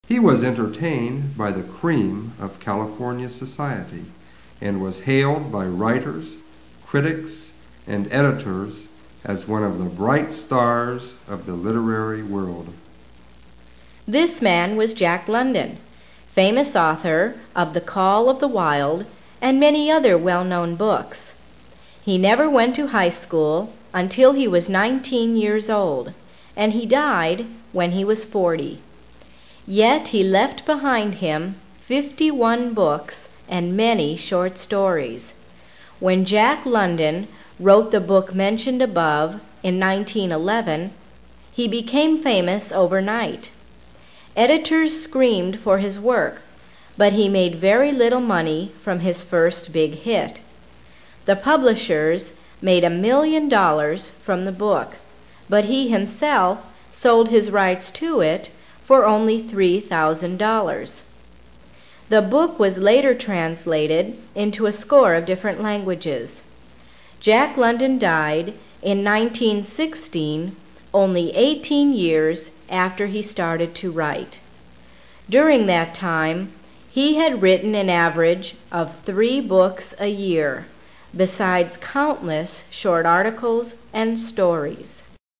He was entertained by the cream of California society and was hailed by writers, critics, and editors as one of the bright stars of the literary world. This man was Jack London, famous author of The Call of the Wild and many other well-known books. He never went to high school until he was 19 years old, and he died when he was 40. Yet he left behind him 51 books and many short stories. When Jack London wrote the book mentioned above in 1911, he became famous overnight. Editors screamed for his work, but he made very little money from his first big hit. The publishers made $1 million from the book, but he himself sold his rights to it for only $3,000. The book was later translated into a score of different languages. Jack London died in 1916, only 18 years after he started to write. During that time, he had written an average of 3 books a year, besides countless short articles and stories.